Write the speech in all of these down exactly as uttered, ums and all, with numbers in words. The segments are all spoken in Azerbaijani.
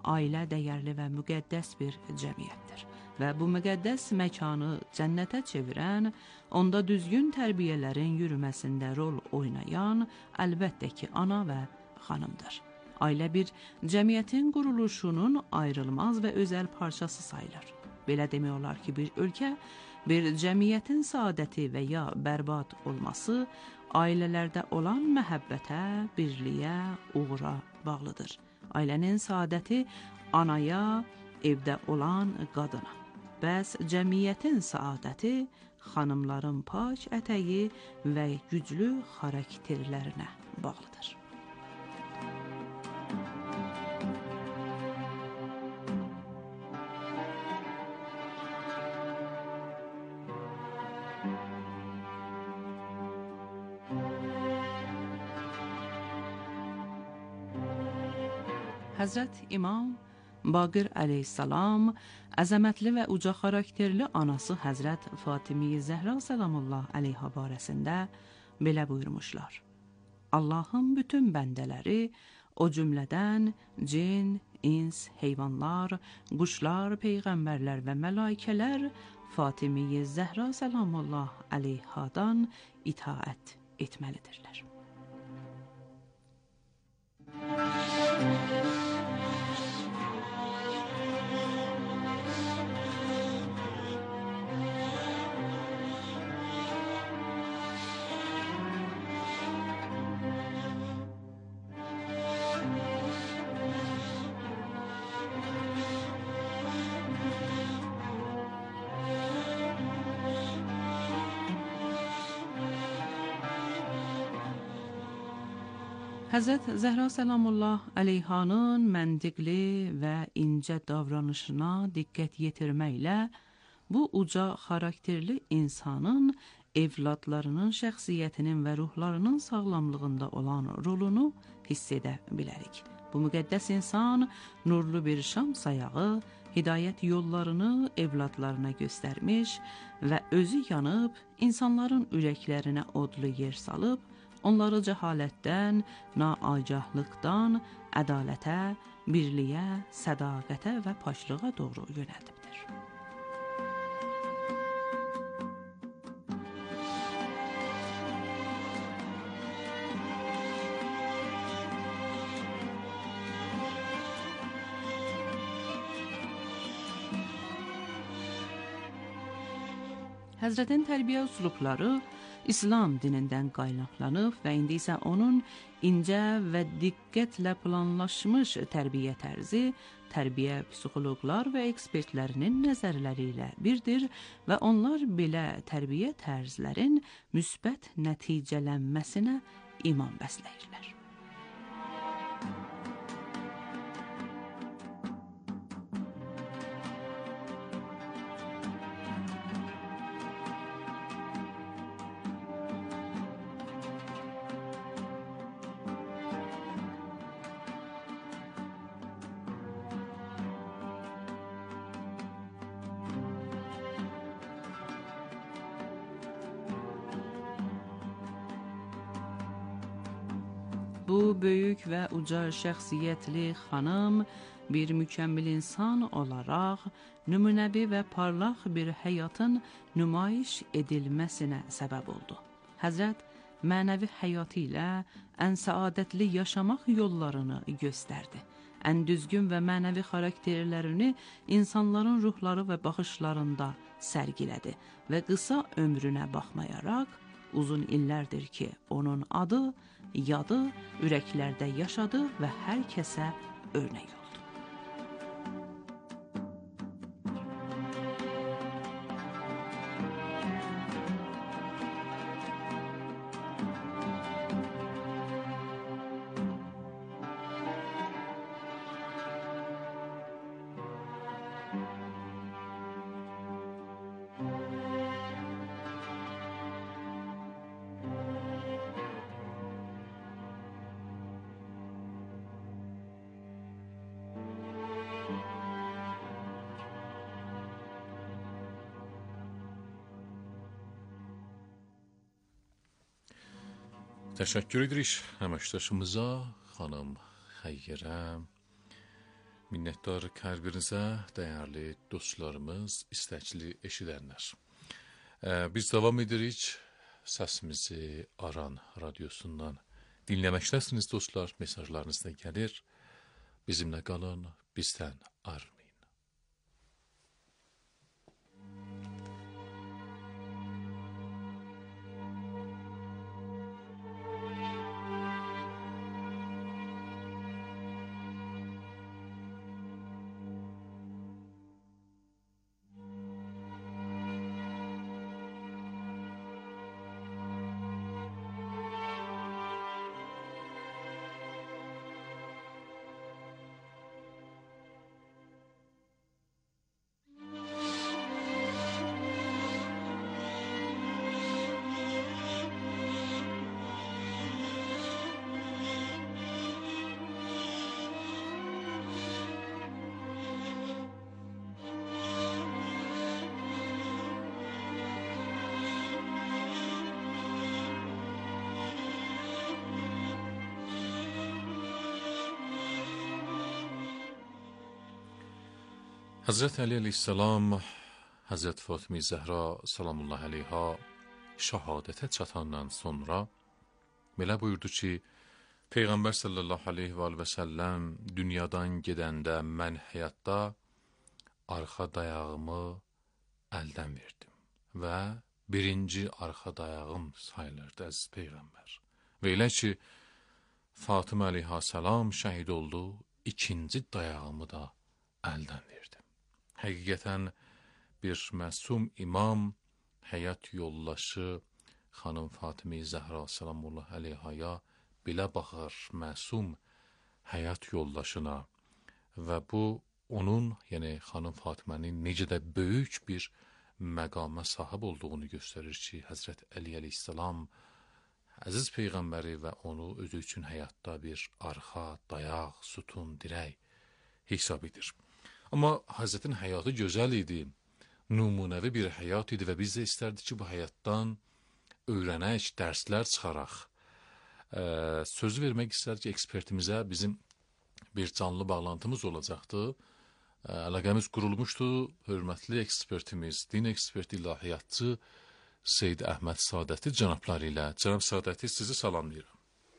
ailə dəyərli və müqəddəs bir cəmiyyətdir və bu müqəddəs məkanı cənnətə çevirən, onda düzgün tərbiyələrin yürüməsində rol oynayan əlbəttə ki, ana və xanımdır. Ailə bir cəmiyyətin quruluşunun ayrılmaz və özəl parçası sayılır. Belə demək olar ki, bir ölkə, bir cəmiyyətin saadəti və ya bərbad olması ailələrdə olan məhəbbətə, birliyə, uğura bağlıdır. Ailənin saadəti anaya, evdə olan qadına. Bəs cəmiyyətin saadəti xanımların pak ətəyi və güclü xarakterlərinə bağlıdır. Həzrət İmam Baqir əleyhissalam əzəmətli və uca xarakterli anası Həzrət Fatimiyə Zəhra salamullah əleyha barəsində belə buyurmuşlar. Allahın bütün bəndələri, o cümlədən cin, ins, heyvanlar, quşlar, peyğəmbərlər və mələikələr Fatimiyə Zəhra salamullah əleyhadan itaət etməlidirlər. Həzrət Zəhra səlamullah əleyhanın məntiqli və incə davranışına diqqət yetirməklə bu uca xarakterli insanın evladlarının şəxsiyyətinin və ruhlarının sağlamlığında olan rolunu hiss edə bilərik. Bu müqəddəs insan nurlu bir şam sayağı, hidayət yollarını evladlarına göstərmiş və özü yanıb insanların ürəklərinə odlu yer salıb, onları cəhalətdən, naagahlıqdan, ədalətə, birliyə, sədaqətə və paçlığa doğru yönəldibdir. Həzrətin tərbiyə üslubları İslam dinindən qaynaqlanıb və indi isə onun incə və diqqətlə planlaşmış tərbiyə tərzi, tərbiyə psixoloqlar və ekspertlərinin nəzərləri ilə birdir və onlar belə tərbiyə tərzlərin müsbət nəticələnməsinə iman bəsləyirlər. Bu böyük və uca şəxsiyyətli xanım bir mükəmmel insan olaraq nümunəvi və parlaq bir həyatın nümayiş edilməsinə səbəb oldu. Həzrət mənəvi həyatı ilə ən səadətli yaşamaq yollarını göstərdi. Ən düzgün və mənəvi xarakterlərini insanların ruhları və baxışlarında sərgilədi və qısa ömrünə baxmayaraq uzun illərdir ki, onun adı, yadı ürəklərdə yaşadı və hər kəsə örnək oldu. Teşekkür ederiz əməkdaşımıza, xanım Xəyrə Minnətdarıq hər birinizə, dəyərli dostlarımız, istəkli eşidənlər. Biz davam edirik səsimizi Aran radiosundan. Dinləməkdəsiniz dostlar, mesajlarınız da gəlir. Bizimlə qalın, bizdən ayrılmayın. Həzrət Əli əleyhissalam, Həzrət Fatıma Zəhra salamullah əleyha şəhadətə çatandan sonra belə buyurdu ki, Peyğəmbər sallallahu aleyhi və səlləm dünyadan gedəndə mən həyatda arxa dayağımı əldən verdim və birinci arxa dayağım sayılırdı əziz Peyğəmbər. Və elə ki, Fatıma əleyha salam şəhid oldu, ikinci dayağımı da əldən verdim. Həqiqətən bir məsum imam, həyat yoldaşı xanım Fatıma Zəhra salamullah əleyhaya belə baxır məsum həyat yoldaşına və bu onun, yəni xanım Fatımanın necə də böyük bir məqama sahib olduğunu göstərir ki, Həzrət Əli əleyhissalam əziz Peyğəmbəri və onu özü üçün həyatda bir arxa, dayaq, sütun, dirək hesab edir. Amma Həzrətin həyatı gözəl idi, nümunəvi bir həyat idi və biz də istərdik ki, bu həyatdan öyrənək, dərslər çıxaraq. Ee, sözü vermək istərdik ki, ekspertimizə bizim bir canlı bağlantımız olacaqdı. Ee, əlaqəmiz qurulmuşdu, hörmətli ekspertimiz, din eksperti, ilahiyyatçı Seyyid Əhməd Sadəti cənabları ilə. Cənab Sadəti, sizi salamlayıram.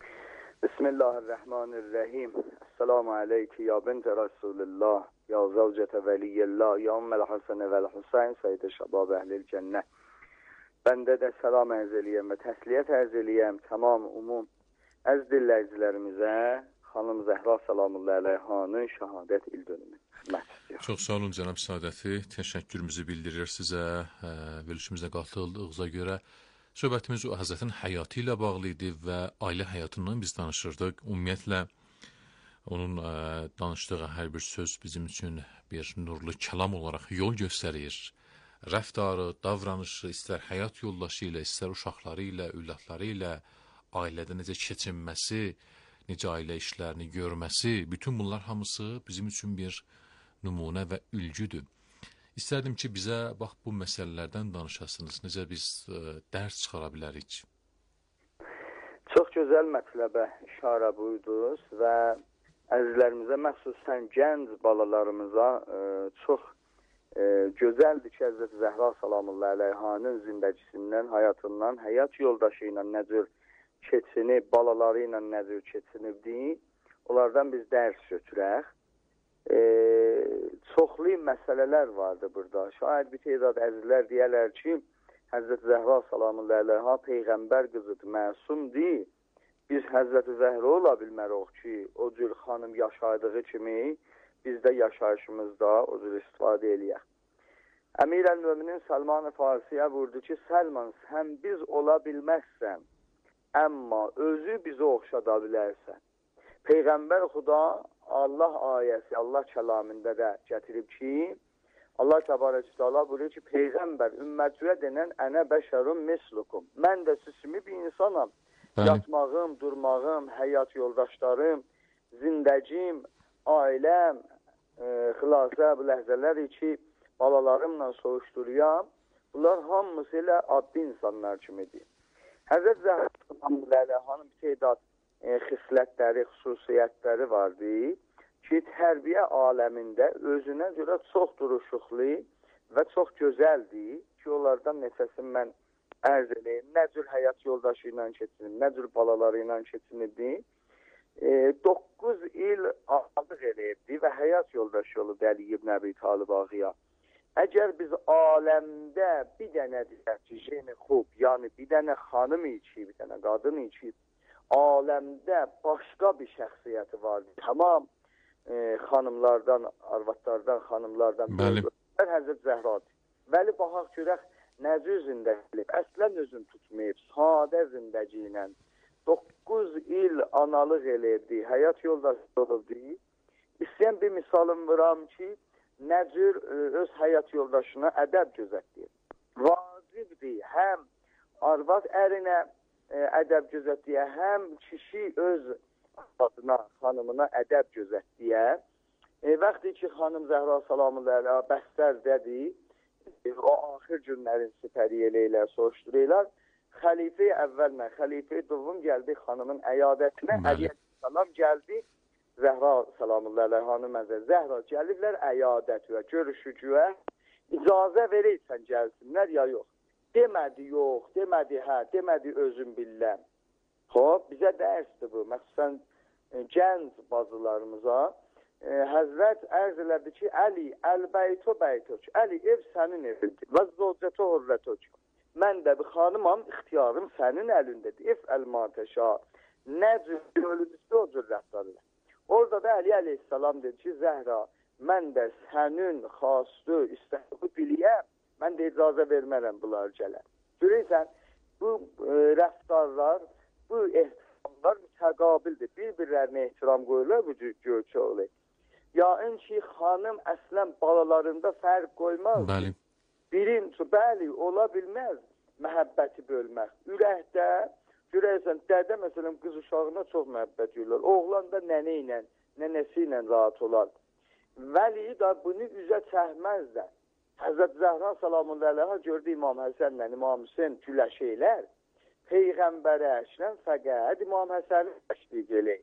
Bismillahirrahmanirrahim. Esselamu aleyki ya bint Resulillah, ya zavcete veliyillah, ya ummel Hasan vel Husayn, Seyyid-i Şabab Ehlil Cennə. Bəndə də salam ərz eləyəm və təsliyyət ərz eləyəm tamam umum əz dinləyicilərimizə xanım Zəhra salamullah əleyhanın şəhadət il dönümü xidmət istəyir. Çox sağ olun cənab Sadəti, təşəkkürümüzü bildirir sizə, verilişimizə qatıldığınıza görə. Söhbətimiz o Həzrətin həyatı ilə bağlı idi və ailə həyatından biz danışırdıq. Ümumiyyətlə, onun ə, danışdığı hər bir söz bizim üçün bir nurlu kəlam olaraq yol göstərir. Rəftarı, davranışı, istər həyat yoldaşı ilə, istər uşaqları ilə, övladları ilə, ailədə necə keçinməsi, necə ailə işlərini görməsi, bütün bunlar hamısı bizim üçün bir nümunə və ülgüdür. İstərdim ki, bizə bax bu məsələlərdən danışasınız, necə biz ə, dərs çıxara bilərik? Çox gözəl mətləbə işarə buyurdunuz və əzizlərimizə, məxsusən gənc balalarımıza ə, çox ə, gözəldir ki, Həzrət Zəhra salamullah əleyhanın zindəcisindən, həyatından, həyat yoldaşı ilə nə cür keçinib, balaları ilə nə cür keçinibdir, onlardan biz dərs götürək. E, çoxlu məsələlər vardı burada. Şayad bir tezad əzizlər deyərlər ki, Həzrət Zəhra salamullah əleyha Peyğəmbər qızıdır, məsumdur. Biz Həzrət Zəhra ola bilmərik ki, o cür xanım yaşadığı kimi biz də yaşayışımızda o cür istifadə eləyək. Əmir əl-Möminin Səlman-ı Farsiyə vurdu ki, Səlman, sən biz ola bilməzsən, amma özü bizi oxşada bilərsən. Peyğəmbər Xuda Allah ayəsi, Allah kəlamında da gətirib ki, Allah təbarək təala buyurur ki, Peyğəmbər ümmətüyə denən ənə bəşərun mislukum. Mən də siz kimi bir insanam. Bəli. Yatmağım, durmağım, həyat yoldaşlarım, zindəcim, ailəm, e, xilasə bu ləhzələr ki, balalarımla soğuşduruyam. Bunlar hamısı ilə adlı insanlar kimidir. Həzrət Zəhra hanım bir teydad e, xislətləri, xüsusiyyətləri vardı ki, tərbiyə aləmində özünə görə çox duruşuqlu və çox gözəldir ki, onlardan neçəsini mən ərz edeyim. Nə cür həyat yoldaşı ilə keçinib, nə cür balaları ilə keçinibdi. doqquz il ağalıq eləyibdi və həyat yoldaşı olub Əli ibn Əbi Talib ağıya. Əgər biz aləmdə bir dənə deyək ki, jeni xub, yəni bir dənə xanım içib, bir dənə qadın içib, aləmdə başqa bir şəxsiyyəti vardır. Tamam e, xanımlardan, arvadlardan, xanımlardan bir Həzrət Zəhradır. Vəli baxaq görək necə üzündə gəlib, əslən özün tutmayıb, sadə zindəci ilə doqquz il analıq eləyirdi, həyat yoldaşı olubdu. İstəyən bir misalım vuram ki, nə cür öz həyat yoldaşına ədəb gözətdir. Vacibdir həm arvad ərinə ədəb gözətdiyə, həm kişi öz arvadına, xanımına ədəb gözətdiyə. E, Vaxtı ki, xanım Zəhra salamullah bəstərdədir, e, o axır günlərin sipəri eləyirlər, soruştururlar. Xəlifə əvvəllə, xəlifə duvum gəldi xanımın əyadətinə, Əliyə salam gəldi. Zəhra salamullah əleyhanı məzə Zəhra gəliblər əyadətə, görüşücüyə, icazə verəysən gəlsinlər ya yox. Demədi yox, demədi hə, demədi özüm billəm. Xob, bizə dərsdir bu, məxsusən e, gənc bazılarımıza. E, Həzrət ərz elədi ki, Əli, əl-bəytə bəytək, Əli, ev sənin evindir, və zocətə hürrətək. Mən də bir xanımam, ixtiyarım sənin əlindədir, if əl-matəşa, nə cür ölüdüsü o cür rəftardır. Orada da Əli əleyhissalam dedi ki, Zəhra, mən də sənin xastı, istədiyi biliyəm, mən də icazə vermərəm bunlar gələr. Görürsən, bu e, rəftarlar, bu ehtiramlar mütəqabildir. Bir-birlərinə ehtiram qoyurlar, bu cür görçə olur. Yəni ki, xanım əslən balalarında fərq qoymaz. Bəli. Birinci, bəli, ola bilməz məhəbbəti bölmək. Ürəkdə, görəysən, dədə məsələn qız uşağına çox məhəbbət yürürlər. Oğlan da nənə ilə, nənəsi ilə rahat olar. Vəli da bunu üzə çəkməz də. Həzrət Zəhra salamullah əleyhə gördü İmam Həsənlə İmam Hüseyin güləşəylər. Peyğəmbərə əşlən fəqət İmam Həsəni təşviq eləyir.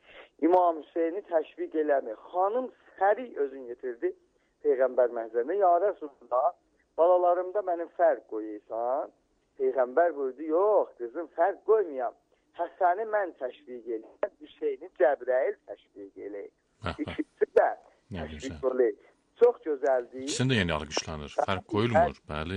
İmam Hüseyini təşviq eləmir. Xanım səri özün getirdi Peyğəmbər məhzərində. Ya Rəsulullah, balalarımda mənim fərq qoyuysan. Peyğəmbər buyurdu, yox qızım fərq qoymayam. Həsəni mən təşviq eləyəm, Hüseyini Cəbrəil təşviq eləyir. İkisi də təşviq eləyir. Çox gözəldir. İkisində yeni alqışlanır. Fərq qoyulmur, bəli.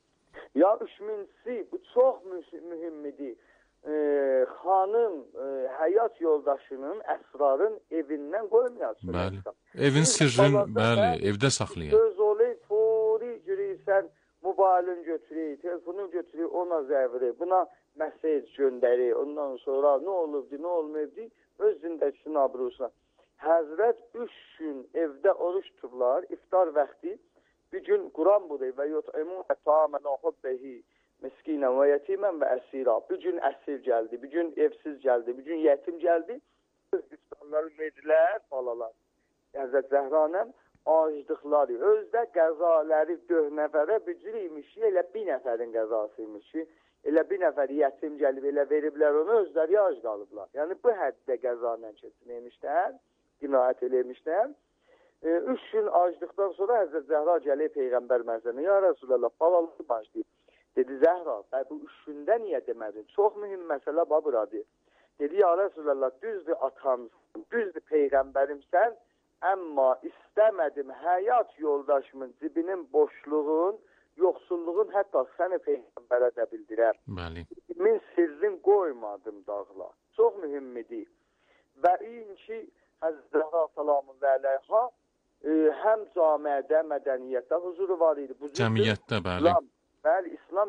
Ya üçüncüsü, bu çox mühümmidir. Ee, xanım e, həyat yoldaşının əsrarın evindən qoymayasın. Bəli. Evin sirrin, bəli, evdə saxlayın. Söz olur, furi görürsən, mobilin götürür, telefonun götürür, ona zəvri, buna mesaj göndərir, ondan sonra nə olubdu, nə olmayıbdı, öz zindəkisinin abrusuna. Həzrət üç gün evdə oruç tuturlar, iftar vaxtı, bir gün Quran budur və yut'imun ta'amen hubbihi miskinən və yetimən və əsira. Bir gün əsir gəldi, bir gün evsiz gəldi, bir gün yetim gəldi. İftarları verdilər, balalar. Həzrət Zəhranın acdıqları, özdə qəzaları dörd nəfərə bücür imiş ki, elə bir nəfərin qəzası imiş ki, elə bir nəfər yetim gəlib, elə veriblər onu, özləri ac qalıblar. Yəni bu həddə qəzanla keçinmişlər, cinayət eləmişlər. E, üç gün acdıqdan sonra Həzrət Zəhra gəlib Peyğəmbər məhzərinə, ya Rəsulullah, balaları başlayıb. Dedi, Zəhra, bu üç gündə niyə demədin? Çox mühüm məsələ buradır. Dedi, ya Rəsulullah, düzdür atamsın, düzdür Peyğəmbərimsən, amma istəmədim həyat yoldaşımın cibinin boşluğun, yoxsulluğun hətta səni Peyğəmbərə də bildirər. Bəli. Min sirrin qoymadım dağla. Çox mühümmidir. Və inki Həzrət Zəhra salamullah əleyhə e, həm camiədə, mədəniyyətdə huzuru var idi. Bu Cəmiyyətdə, bəli. İslam, bəli, İslam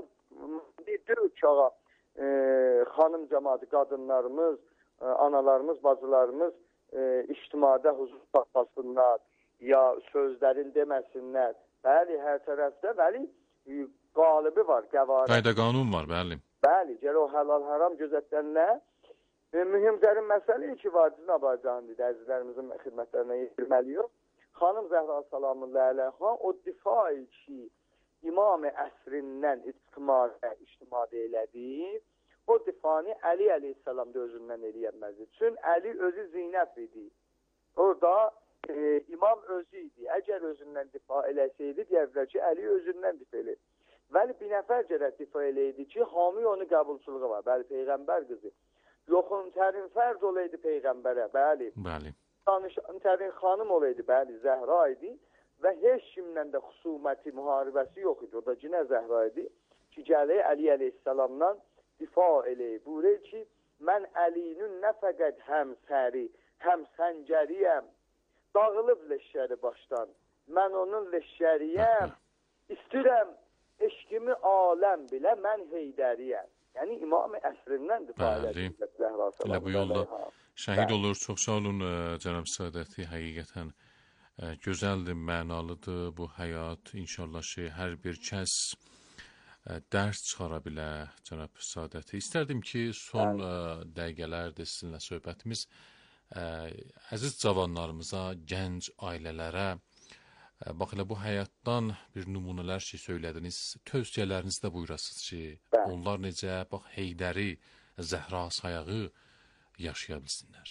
deyil ki, ağa, e, xanım cəmaatı, qadınlarımız, e, analarımız, bacılarımız e, ictimada huzur tapasınlar, ya sözlərin deməsinlər. Bəli, hər tərəfdə, bəli, e, qalibi var, qəvarə. Qayda qanun var, bəli. Bəli, gəl o halal haram gözətlənlər. E, mühümcərin məsələ ki, var, bizim Azərbaycanlıdır, əzizlərimizin xidmətlərinə yetirməliyik. Xanım Zəhra salamullah əleyhə o difai ki, İmam-ı əsrindən ictimadə, ictimadə elədi, o difani Əli əleyhissalam da özündən eləyənməzdir. Çünki Əli özü zinət idi. Orada e, imam özü idi. Əgər özündən difa eləsəydi, deyərdilər ki, Əli özündən difa eləyir. Vəli bir nəfər gərək difa eləydi ki, hamı onu qəbulçuluğu var. Bəli, Peyğəmbər qızı. Yoxun tərin fərz olaydı Peyğəmbərə, bəli. Bəli. Danışan tərin xanım olaydı, bəli, Zəhra idi. Və heç kimlə də xüsuməti, müharibəsi yox idi. O da cinə Zəhra idi ki, gəlir Əli əleyhissalamdan difa eləyib. Buyurur ki, mən Əlinin nə fəqət həm səri, həm səncəriyəm. Dağılıb leşkəri başdan. Mən onun leşkəriyəm. İstəyirəm eşkimi aləm bilə, mən Heydəriyəm. Yəni İmam-ı əsrindən difa elədi. Elə bu yolda şəhid olur. Çox sağ olun cənab Sadəti. Həqiqətən ə, gözəldir, mənalıdır bu həyat. İnşallah ki, hər bir kəs ə, dərs çıxara bilər cənab Sadəti. İstərdim ki, son ə, dəqiqələrdir sizinlə söhbətimiz ə, əziz cavanlarımıza, gənc ailələrə, bax elə bu həyatdan bir nümunələr ki söylədiniz, tövsiyələrinizi də buyurasınız ki, bəli, onlar necə bax Heydəri, Zəhra sayağı yaşaya bilsinlər.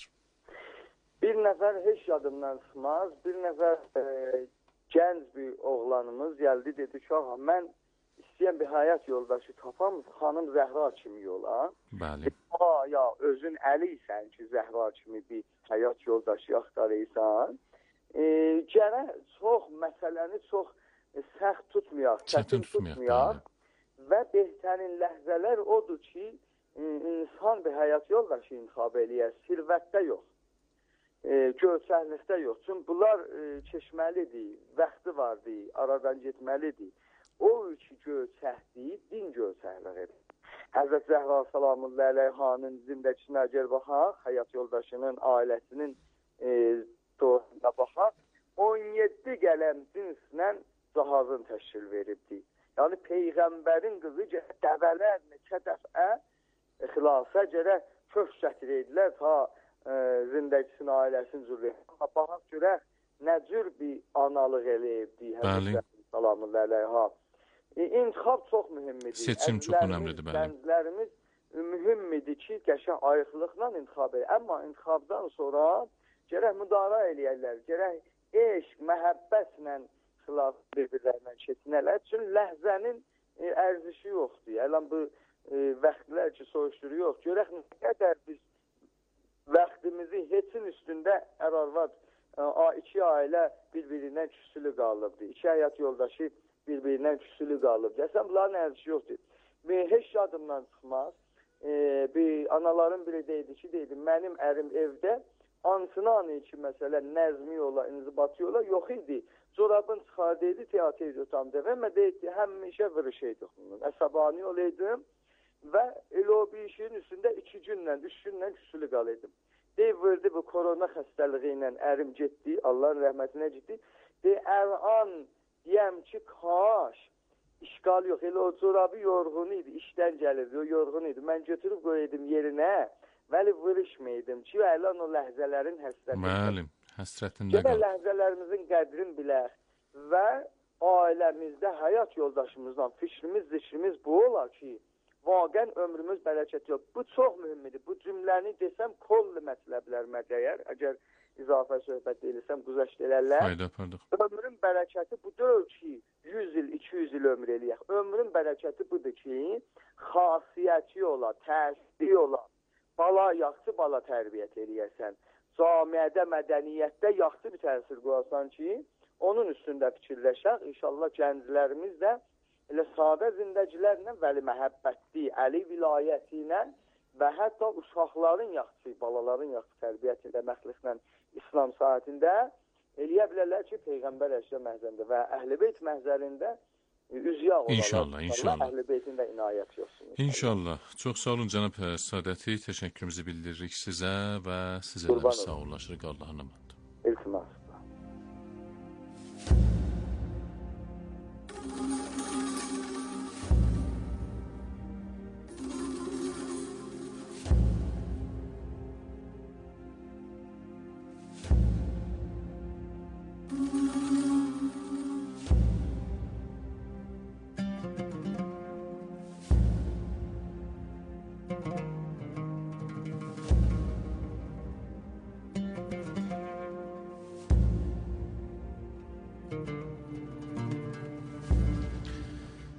Bir nəfər heç yadımdan çıxmaz, bir nəfər e, gənc bir oğlanımız gəldi, dedi ki, ağa, mən istəyən bir həyat yoldaşı tapam, xanım Zəhra kimi yola. Bəli. Aa, ya özün Əliysən ki, Zəhra kimi bir həyat yoldaşı axtarırsan. E, gərək çox məsələni çox e, səxt tutmayaq, çətin tutmayaq və behtərin ləhzələr odur ki, e, insan bir həyat yoldaşı intikhab eləyər, sirvətdə yox, e, görsəklikdə yox. Çünki bunlar e, çeşməlidir, vaxtı vardır, aradan getməlidir. O üçü görsəkdir, din görsəklidir. Həzrət Zəhra salamullahi əleyhanın zindəçinə gəl baxaq, həyat yoldaşının, ailəsinin e, doğrunda baxaq, on yeddi qələm cinslə cahazın təşkil veribdi. Yəni Peyğəmbərin qızı dəvələr neçə dəfə xilasa gərək köş gətirəydilər ta e, zindəçisinin ailəsinin zürriyyətini. Baxaq görək nə cür bir analıq eləyibdi Həzrət salamullahi əleyha. E, İntixab çox mühümmidir. Seçim çox önəmlidir. Gənclərimiz mühümmidir ki, qəşəng ayıqlıqla intixab edir. Amma intixabdan sonra gərək müdara eləyərlər, gərək eşq, məhəbbətlə xilaf bir-birlərindən keçinələr. Çünki ləhzənin e, ərzişi yoxdur. Ələn bu e, vaxtlər ki, soyuşduru yox. Görək nə qədər biz vaxtimizi heçin üstündə ər-arvad, e, iki ailə bir-birindən küsülü qalıbdır. İki həyat yoldaşı bir-birindən küsülü qalıbdır. Əsən bunların ərzişi yoxdur. Heç yadımdan çıxmaz. E, bir anaların biri deydi ki, deydi, mənim ərim evdə ansını anı ki, məsələ nəzmi yola, inzibatı yola yox idi. Corabın çıxardıydı, teatr otamda və mən deyildi, həmişə vırışıydı. Əsabani olaydım və elə o bir işin üstündə iki günlə, üç günlə küsülü qalıydım. Deyib, verdi bu korona xəstəliği ilə ərim getdi, Allahın rəhmətinə getdi. Deyib, ər-an deyəm ki, kaş, işgal yox, elə o corabı yorğun idi, işdən gəlirdi, o yorğun idi. Mən götürüb qoyaydım yerinə. Vəli vırışmaydım ki, əlan o ləhzələrin həsrətində. Məlim, həsrətində qal. Ləhzələrimizin qədrin bilək və ailəmizdə həyat yoldaşımızdan fikrimiz, zikrimiz bu olar ki, vaqən ömrümüz bərəkət yox. Bu çox mühümmidir. Bu cümləni desəm, kollu mətləblər mədəyər. Əgər izafə söhbət deyilisəm, güzəşt elərlər. Fayda pardıq. Ömrün bərəkəti budur ki, yüz il, iki yüz il ömr eləyək. Ömrün bərəkəti budur ki, xasiyyəti ola, təsiri ola. Bala yaxşı bala tərbiyyət eləyəsən. Camiədə, mədəniyyətdə yaxşı bir təsir qoyasan ki, onun üstündə fikirləşək. İnşallah gənclərimiz də elə sadə zindəcilərlə vəli məhəbbətli, əli vilayəti ilə və hətta uşaqların yaxşı, balaların yaxşı tərbiyyət eləməkliklə İslam saatində eləyə bilərlər ki, Peyğəmbər əşya məhzərində və Əhl-i Beyt məhzərində üzüyaq olarlar. İnşallah, inşallah. Əhl-i Beytin də inayət yoxsun. İnşallah. Çox sağ olun cənab Sadəti. Təşəkkürümüzü bildiririk sizə və sizə də bir sağollaşırıq. Allah'a emanet. İltimas.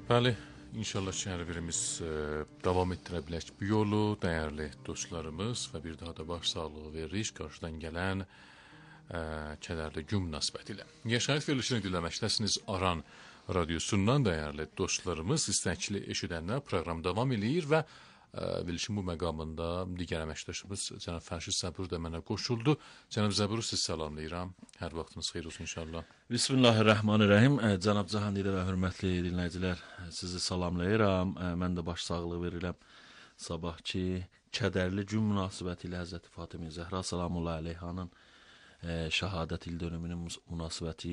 Bəli, inşallah ki, hər birimiz e, davam etdirə bilək bu yolu, dəyərli dostlarımız və bir daha da baş sağlığı veririk qarşıdan gələn e, kədərli gün münasibətilə. Yaşayış verilişini dinləməkdəsiniz Aran radiosundan dəyərli dostlarımız, istəkli eşidənlər proqram davam edir və verilişin bu məqamında digər əməkdaşımız cənab Fərşid Zəbur da mənə qoşuldu. Cənab Zəburu siz salamlayıram. Hər vaxtınız xeyir olsun inşallah. Bismillahirrahmanirrahim. Cənab Cahandidə və hörmətli dinləyicilər, sizi salamlayıram. Mən də baş sağlığı verirəm. Sabahki kədərli gün münasibəti ilə Həzrəti Fatimə Zəhra salamullahi əleyhanın şəhadət il dönümünün münasibəti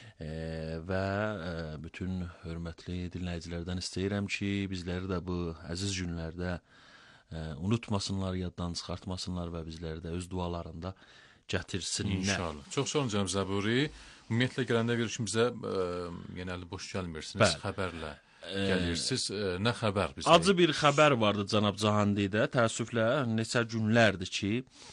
və bütün hörmətli dinləyicilərdən istəyirəm ki, bizləri də bu əziz günlərdə unutmasınlar, yaddan çıxartmasınlar və bizləri də öz dualarında gətirsinlər. İnşallah. Çox sağ olun cənab Zəburi. Ümumiyyətlə gələndə verilişimizə genəldə boş gəlmirsiniz, xəbərlə gəlirsiniz. Nə xəbər bizə? Acı bir xəbər vardı cənab Cahandidə. Təəssüflə neçə günlərdir ki,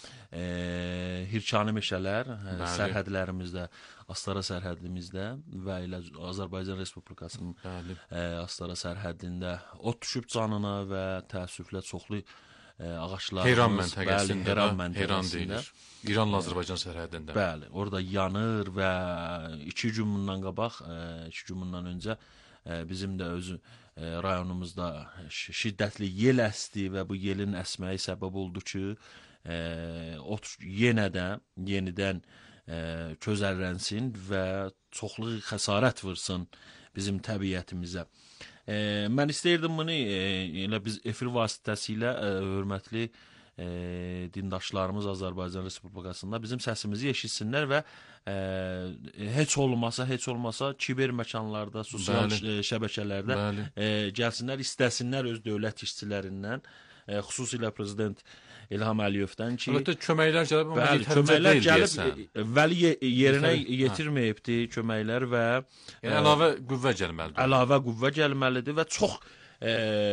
E, Hirçani meşələr e, sərhədlərimizdə, Astara sərhədimizdə və elə Azərbaycan Respublikasının e, Astara sərhədində ot düşüb canına və təəssüflə çoxlu e, ağaçlarımız Heyran məntəqəsində, Heyran məntəqəsində İranla Azərbaycan sərhədində. Bəli, orada yanır və iki gün bundan qabaq, e, iki gün bundan öncə e, bizim də özü e, rayonumuzda şiddətli yel əsdi və bu yelin əsməyi səbəb oldu ki, E, ot yenə də yenidən e, közərlənsin və çoxlu xəsarət vursun bizim təbiətimizə. E, mən istəyirdim bunu e, elə biz efir vasitəsilə e, hörmətli e, dindaşlarımız Azərbaycan Respublikasında bizim səsimizi eşitsinlər və e, heç olmasa, heç olmasa kiber məkanlarda, sosial e, şəbəkələrdə e, gəlsinlər, istəsinlər öz dövlət işçilərindən, e, xüsusilə prezident İlham Əliyevdən ki, əlbəttə köməklər gəlib, amma bəli, köməklər gəlib, vəli yerinə yetirməyibdi köməklər və yəni əlavə qüvvə gəlməlidir. Əlavə qüvvə gəlməlidir və çox e,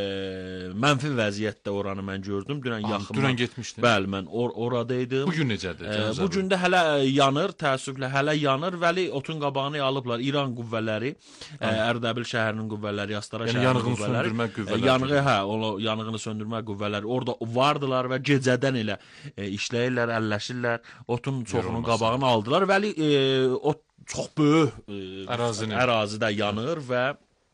mənfi vəziyyətdə oranı mən gördüm. Dünən yaxından. Dünən getmişdim. Bəli, mən or oradaydım. Bugün necədir? E, bu gün də hələ yanır, təəssüflə hələ yanır. Vəli otun qabağını alıblar İran qüvvələri, e, Ərdəbil şəhərinin qüvvələri, Astara yəni şəhərinin qüvvələri. Yəni yanğını söndürmə qüvvələri. E, yanğı, hə, o yanğını söndürmə qüvvələri orada vardılar və gecədən elə e, işləyirlər, əlləşirlər. Otun çoxunun qabağını aldılar. Vəli e, o çox böyük e, ərazini. ərazidə yanır və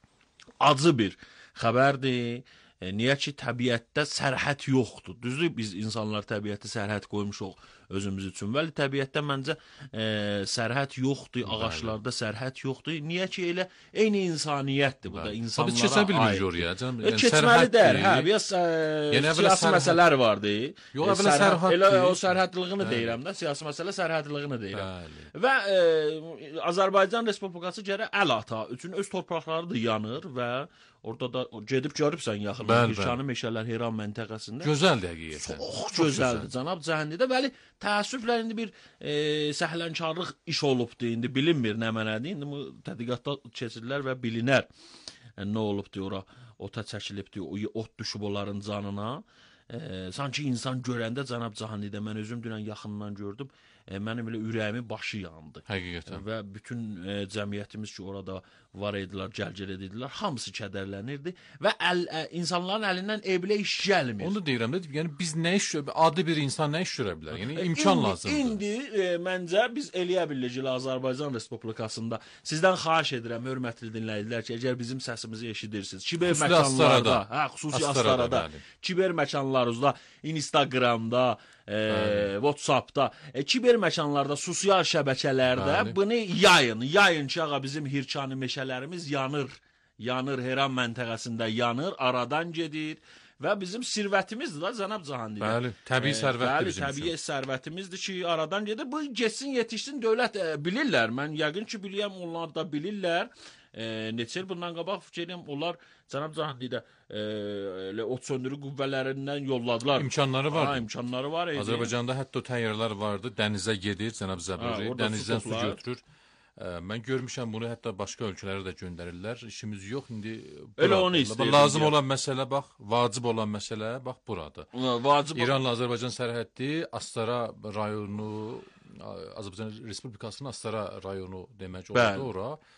acı bir xəbərdir. E, niyə ki, təbiətdə sərhəd yoxdur. Düzdür, biz insanlar təbiətdə sərhəd qoymuşuq özümüz üçün. Vəli təbiətdə məncə e, sərhəd yoxdur, ağaçlarda sərhəd yoxdur. Niyə ki, elə eyni insaniyyətdir bu da. İnsanlara aid. Keçə bilmirik oraya. Canım, yəni, keçməli deyil. Hə, biraz e, yəni, siyasi sərhəd... məsələlər vardı. Yox, əvvələ sərhəd. Elə o sərhədlığını deyirəm də, siyasi məsələ sərhədlığını deyirəm. Bəli. Və e, Azərbaycan Respublikası gərək əl ata üçün öz torpaqları da yanır və orada da gedib görübsən yaxınlarda Hirçani meşələr Heyran məntəqəsində. Gözəldir həqiqətən. Çox, çox gözəldir cənab Cahandidə. Bəli, təəssüflə indi bir e, səhlənkarlıq iş olubdu. İndi bilinmir nə mənədir. İndi bu tədqiqatda keçirilər və bilinər yəni, nə olubdu ora. Ota çəkilibdi, ot düşüb onların canına. E, sanki insan görəndə cənab Cahandidə mən özüm dünən yaxından gördüm. E, mənim elə ürəyimin başı yandı. Həqiqətən. Və bütün e, cəmiyyətimiz ki, orada var idilər, gəlgəl edirlər, hamısı kədərlənirdi və əl, ə, insanların əlindən evlə iş gəlmir. Onu deyirəm də, yəni biz nə iş, adi bir insan nə iş görə bilər? Yəni imkan indi, lazımdır. İndi e, məncə biz eləyə biləcəyik Azərbaycan Respublikasında. Sizdən xahiş edirəm, hörmətli dinləyicilər ki, əgər bizim səsimizi eşidirsiniz, kiber məkanlarda, hə, xüsusi Astarada, kiber məkanlarınızda, Instagramda, e, WhatsAppda, e, kiber məkanlarda, sosial şəbəkələrdə bəli. Bunu yayın, yayın ki, ağa bizim Hirçani meşələrimiz yanır, yanır, Heyran məntəqəsində yanır, aradan gedir və bizim sirvətimizdir da cənab Cahandidə. Bəli, təbii e, sərvətdir bizim üçün. Bəli, təbii sərvətimizdir ki, aradan gedir. Bu getsin, yetişsin, dövlət e, bilirlər. Mən yəqin ki, biliyəm, onlar da bilirlər. E, neçə il bundan qabaq fikir edirəm, onlar cənab Cahandidə e, elə ot söndürü qüvvələrindən yolladılar. İmkanları var. Ha, imkanları var idi. Azərbaycanda hətta o təyyarələr vardı, dənizə gedir, cənab Zəburi, dənizdən su götürür. Ə, mən görmüşəm bunu, hətta başqa ölkələrə də göndərirlər. İşimiz yox, indi elə onu istəyirəm. Lazım ya. Olan məsələ, bax, vacib olan məsələ, bax, buradır. Vacib İranla Azərbaycan sərhəddi, Astara rayonu, Azərbaycan Respublikasının Astara rayonu demək oldu ora.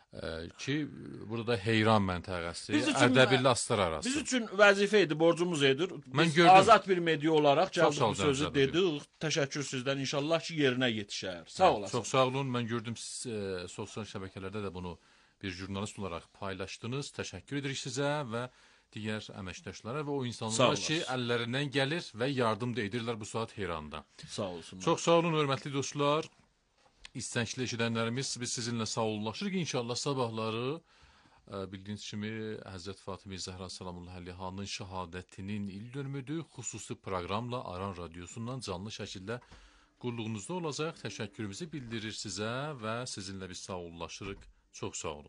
ki, burada Heyran məntəqəsi, Biz üçün- Ərdəbilli Astara arası. Biz üçün vəzifə idi, borcumuz idi. Mən Biz gördüm. azad bir media olaraq Çox gəldik sağ bu ol, sözü Cənab dedik. Təşəkkür sizdən. İnşallah ki, yerinə yetişər. Sağ olasın. Çox sağ olun. Mən gördüm siz e, sosial şəbəkələrdə də bunu bir jurnalist olaraq paylaşdınız. Təşəkkür edirik sizə və digər əməkdaşlara və o Sağ insanlara olasın. ki, əllərindən gəlir və yardım da edirlər bu saat Heyranda. Sağ olsunlar. Çox sağ olun, hörmətli dostlar. İstənkli eşidənlərimiz, biz sizinlə sağollaşırıq. İnşallah sabahları e, bildiyiniz kimi Həzrət Fatimi Zəhra Salamullah Əleyhanın şəhadətinin il dönümüdür. Xüsusi proqramla Aran Radiosundan canlı şəkildə qulluğunuzda olacaq. Təşəkkürümüzü bildirir sizə və sizinlə biz sağollaşırıq. Çox sağ olun.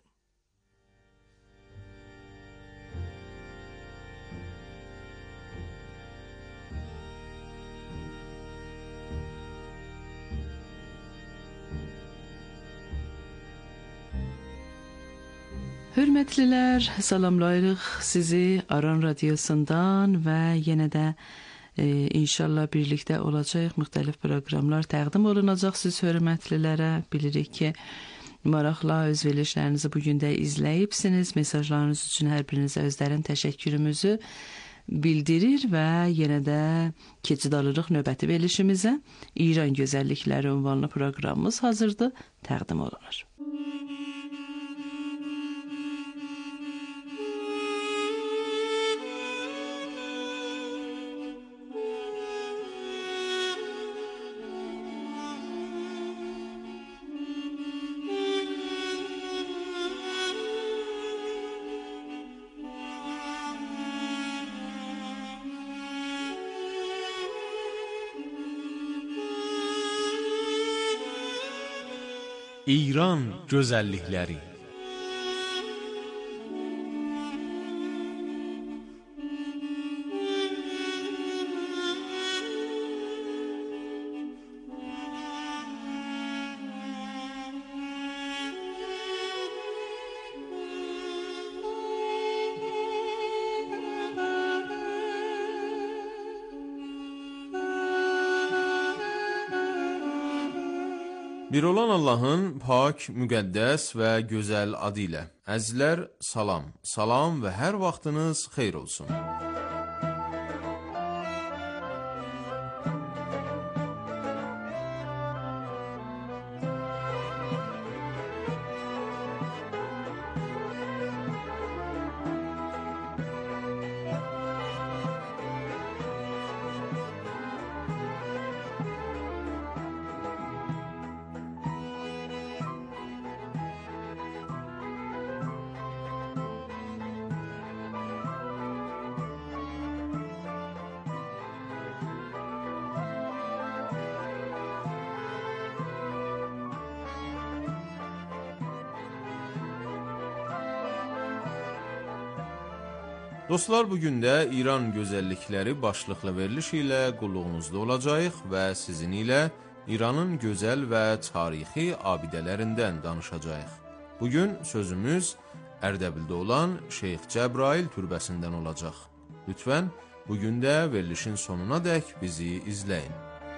Hörmətlilər, salamlayırıq sizi Aran Radiosundan və yenə də e, inşallah birlikdə olacaq müxtəlif proqramlar təqdim olunacaq siz hörmətlilərə. Bilirik ki, maraqla öz verilişlərinizi bugün də izləyibsiniz. Mesajlarınız üçün hər birinizə özlərin təşəkkürümüzü bildirir və yenə də keçid alırıq növbəti verilişimizə. İran gözəllikləri ünvanlı proqramımız hazırdır, təqdim olunur. İran gözəllikləri. Bir olan Allahın pak, müqəddəs və gözəl adı ilə. Əzizlər, salam, salam və hər vaxtınız xeyr olsun. Dostlar, bugün də İran gözəllikləri başlıqlı veriliş ilə qulluğunuzda olacağıq və sizin ilə İranın gözəl və tarixi abidələrindən danışacağıq. Bugün sözümüz Ərdəbildə olan Şeyx Cəbrail türbəsindən olacaq. Lütfən, bugün də verilişin sonuna dək bizi izləyin.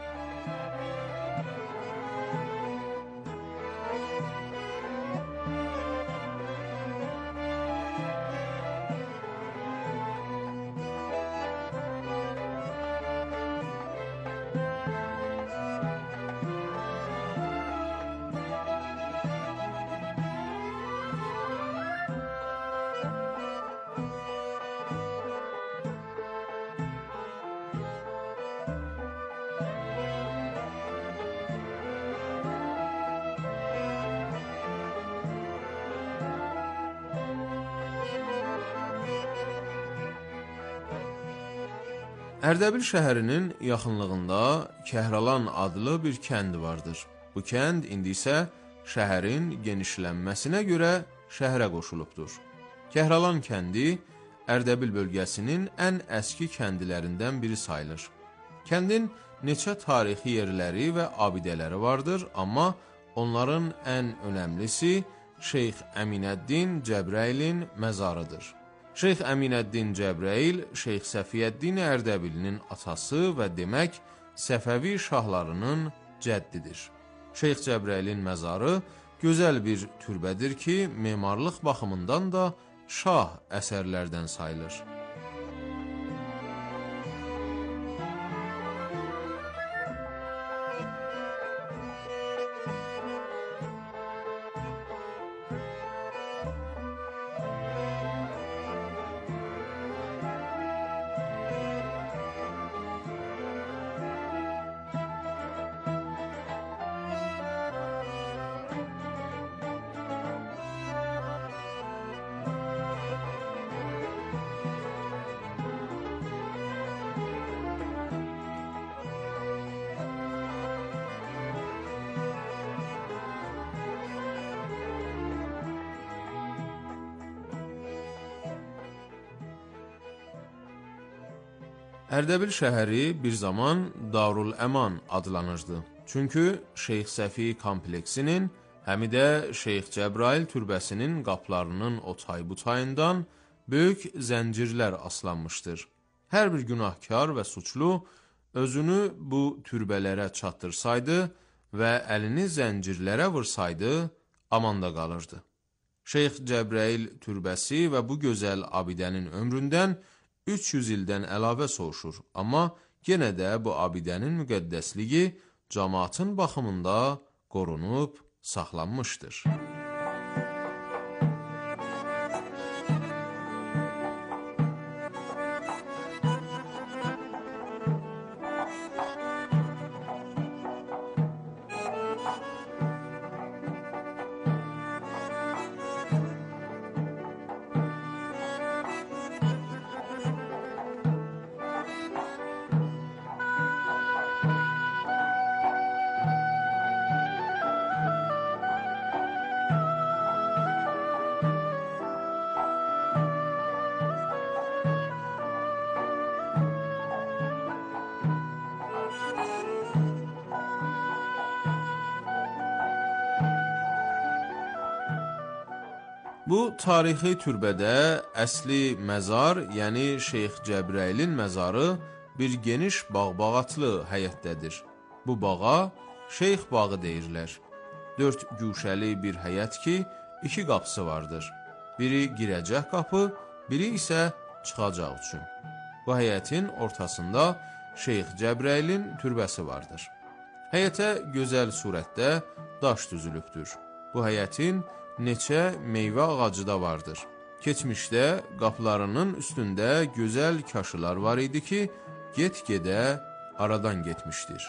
Ərdəbil şəhərinin yaxınlığında Kəhralan adlı bir kənd vardır. Bu kənd indi isə şəhərin genişlənməsinə görə şəhərə qoşulubdur. Kəhralan kəndi Ərdəbil bölgəsinin ən əski kəndilərindən biri sayılır. Kəndin neçə tarixi yerləri və abidələri vardır, amma onların ən önəmlisi Şeyx Əminəddin Cəbrailin məzarıdır. Şeyx Əminəddin Cəbrail, Şeyx Səfiyyəddin Ərdəbilinin atası və demək Səfəvi şahlarının cəddidir. Şeyx Cəbrailin məzarı gözəl bir türbədir ki, memarlıq baxımından da şah əsərlərdən sayılır. Ərdəbil şəhəri bir zaman Darul Əman adlanırdı. Çünki Şeyx Səfi kompleksinin, həm də Şeyx Cəbrail türbəsinin qaplarının o tay bu tayından böyük zəncirlər aslanmışdır. Hər bir günahkar və suçlu özünü bu türbələrə çatdırsaydı və əlini zəncirlərə vursaydı, amanda qalırdı. Şeyx Cəbrail türbəsi və bu gözəl abidənin ömründən üç yüz ildən əlavə soğuşur, amma yenə də bu abidənin müqəddəsliyi cəmaatın baxımında qorunub saxlanmışdır. Bu tarixi türbədə əsli məzar, yəni Şeyx Cəbrailin məzarı bir geniş bağ-bağatlı həyətdədir. Bu bağa Şeyx bağı deyirlər. Dörd güşəli bir həyət ki, iki qapısı vardır. Biri girəcək qapı, biri isə çıxacaq üçün. Bu həyətin ortasında Şeyx Cəbrailin türbəsi vardır. Həyətə gözəl surətdə daş düzülübdür. Bu həyətin neçə meyvə ağacı da vardır. Keçmişdə qapılarının üstündə gözəl kaşılar var idi ki, get-gedə aradan getmişdir.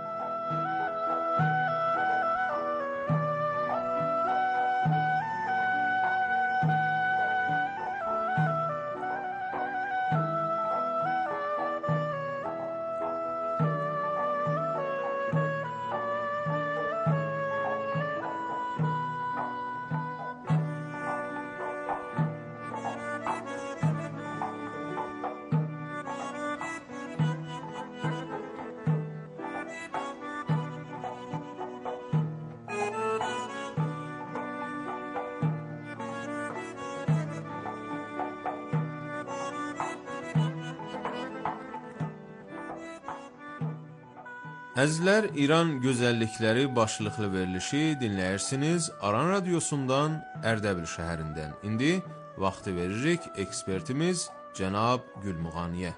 Əzizlər, İran gözəllikləri başlıqlı verilişi dinləyirsiniz Aran Radiosundan Ərdəbil şəhərindən. İndi vaxtı veririk ekspertimiz Cənab Gülmuğaniyə.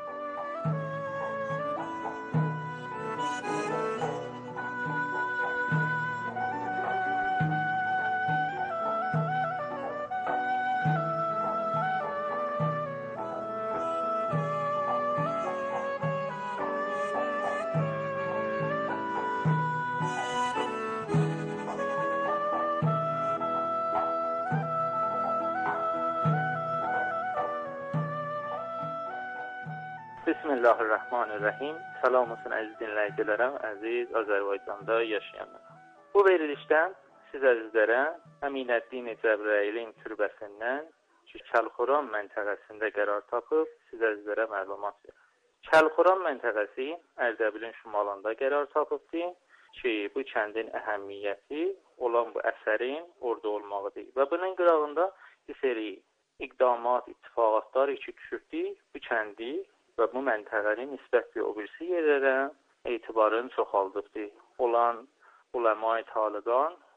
Bismillahirrahmanirrahim. Salam olsun əziz dinləyicilərəm, əziz Azərbaycanda yaşayanlar. Bu verilişdən siz əzizlərə Əminəddin Cəbrailin türbəsindən ki, Kəlxoran məntəqəsində qərar tapıb, siz əzizlərə məlumat verir. Kəlxoran məntəqəsi Ərdəbilin şimalında qərar tapıbdır ki, bu kəndin əhəmiyyəti olan bu əsərin orada olmağıdır. Və bunun qırağında bir seri iqdamat, ittifaqatlar iki düşübdür bu kəndi və bu məntəqənin nisbətli o birisi yerlərə etibarını çoxaldıbdır. Olan uləma-i Taliban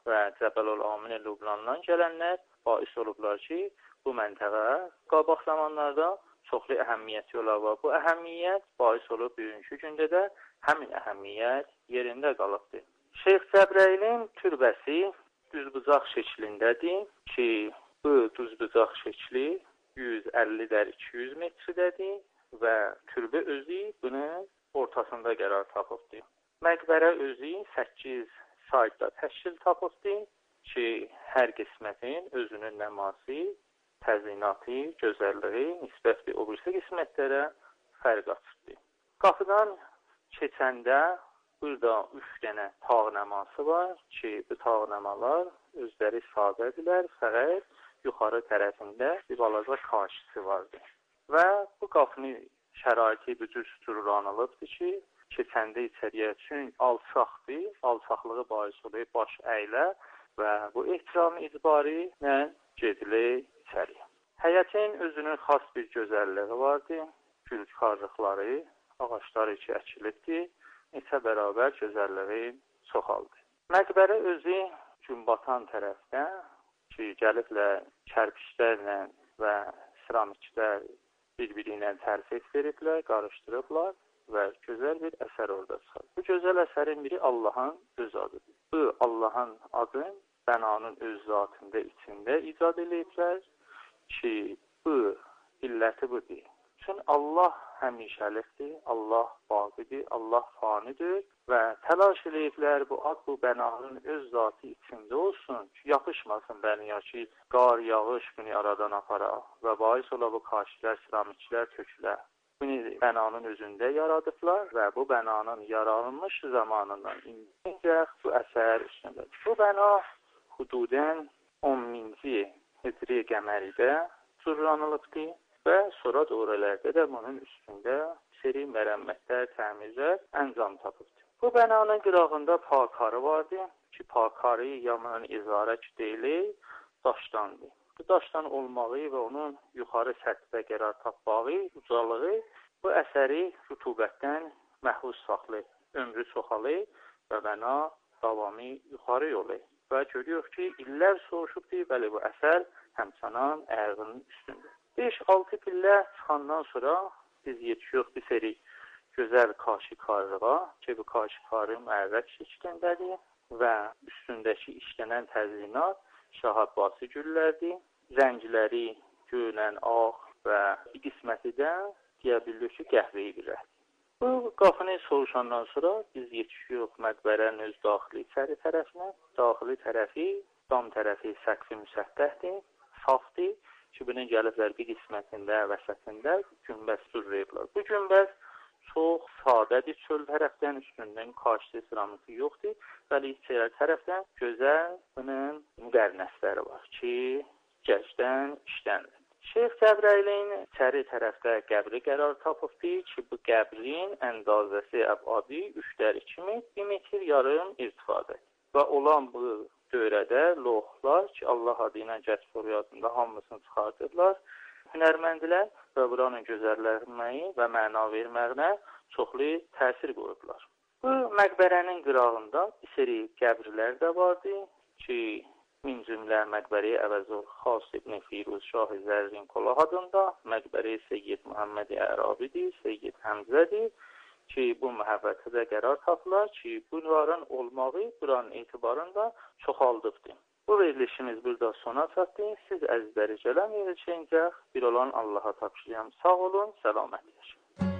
və Cəbəlül Amin Lübnandan gələnlər bais olublar ki, bu məntəqə qabaq zamanlarda çoxlu əhəmiyyəti olar və bu əhəmiyyət bais olub bugünkü gündə də həmin əhəmiyyət yerində qalıbdır. Şeyx Cəbrəilin türbəsi düzbucaq şəklindədir ki, bu düzbucaq şəkli yüz əllidən iki yüz metrdədir və türbə özü bunun ortasında qərar tapıbdır. Məqbərə özü səkkiz sayda təşkil tapıbdır ki, hər qismətin özünün nəması, təzminatı, gözəlliyi nisbətli o birisi qismətlərə fərq açıbdır. Qapıdan keçəndə burada üç dənə tağ nəması var ki, bu tağ nəmalar özləri sadədirlər, fəqət yuxarı tərəfində bir balaca kaşisi vardır. Və bu qapının şəraiti bu cür süturlanılıbdır ki, keçəndə içəriyə üçün alçaqdır, alçaqlığı bais olur, baş əylə və bu ehtiram icbari ilə gedilir içəriyə. Həyətin özünün xas bir gözəlliyi vardır, gülkarlıqları, ağaçları ki əkilibdir, neçə bərabər gözəlliyi çoxaldır. Məqbərə özü günbatan tərəfdən ki, gəliblər kərpişlərlə və siramiklər bir-biri ilə tərkib veriblər, qarışdırıblar və gözəl bir əsər orada çıxır. Bu gözəl əsərin biri Allahın öz adıdır. Bu Allahın adı bənanın öz zatında içində icad ediblər ki, bu illəti budur. Çünki Allah həmişəlikdir, Allah baqidir, Allah fanidir və təlaş ediblər bu ad bu bənanın öz zatı içində olsun ki, yapışmasın bəniyə ki, qar, yağış bunu aradan apara və bais ola bu kaşilər, siramiklər, tökülər. Bunu bənanın özündə yaradıblar və bu bənanın yaranmış zamanından indincə bu əsər üstündədir. Bu bəna hududən on minci hicri qəməridə zurranılıbdır və sonra dövrələrdə də bunun üstündə seri mərəmmətlər, təmizlər əncam tapıbdır. Bu bənanın qırağında parkarı vardı ki, parkarı yaman izarək deyilir, daşdandır. Bu daşdan olmağı və onun yuxarı səthdə qərar tapmağı, ucalığı bu əsəri rütubətdən məhvuz saxlayır, ömrü çoxalır və bəna davamı yuxarı yolu. Və görüyoruz ki, illər soğuşubdur, bəli bu əsər həmçənan əyğinin üstündür. beş altı pillə çıxandan sonra biz yetişiyoruz bir seri gözəl kaşikarlığa ki, bu kaşikarı mərvət şəklindədir və üstündəki işlənən təzminat Şah Abbasi güllərdir. Rəngləri göylə ağ və bir qisməti də deyə biliyor ki, qəhvəyi bir rəng. Bu qapını soruşandan sonra biz yetişiyoruz məqbərənin öz daxili içəri tərəfinə. Daxili tərəfi, dam tərəfi səqfi müsəttəhdir, safdır ki, bunun gəliblər bir qismətində, vəsətində günbəz sürrəyiblər. Bu günbəz çox sadədir, çöl tərəfdən üstündən kaşlı siramiki yoxdur, bəli içəri tərəfdən gözəl bunun müqərnəsləri var ki, gəcdən işlənir. Şeyx Cəbrəilin içəri tərəfdə qəbri qərar tapıbdır ki, bu qəbrin əndazəsi əbadi üçdən iki metr, bir metr yarım irtifadır. Və olan bu dövrədə loğlar ki, Allah adı ilə cəsb rüyasında hamısını çıxardırlar. Hünərməndilər və buranın gözəlləşməyi və məna verməyinə çoxlu təsir qoyublar. Bu məqbərənin qırağında bir seri qəbrlər də vardı ki, min cümlə məqbəri əvəzul Xas ibn Firuz Şah-ı Zərrin Qolah adında məqbəri Seyyid Muhammed Ərabidir, Seyyid Həmzədir ki, bu məhəbbəti də qərar tapılar ki, bunların olmağı buranın etibarında çoxaldıbdır. Bu verilişimiz burada sona çatdı. Siz əzizləri gələn verilişincə bir olan Allaha tapşırıyorum. Sağ olun, səlamət yaşayın.